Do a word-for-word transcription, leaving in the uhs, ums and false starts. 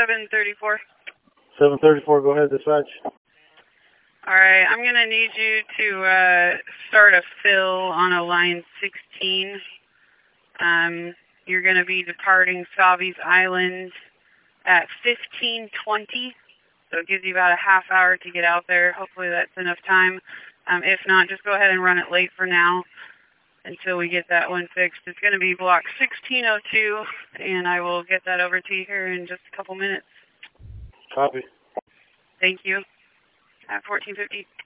seven thirty-four. seven thirty-four, go ahead, dispatch. Alright, I'm going to need you to uh, start a fill on a line sixteen. Um, you're going to be departing Savi's Island at fifteen twenty. So it gives you about a half hour to get out there. Hopefully that's enough time. Um, if not, just go ahead and run it late for now until we get that one fixed. It's going to be block sixteen oh two, and I will get that over to you here in just a couple minutes. Copy. Thank you. At fourteen fifty.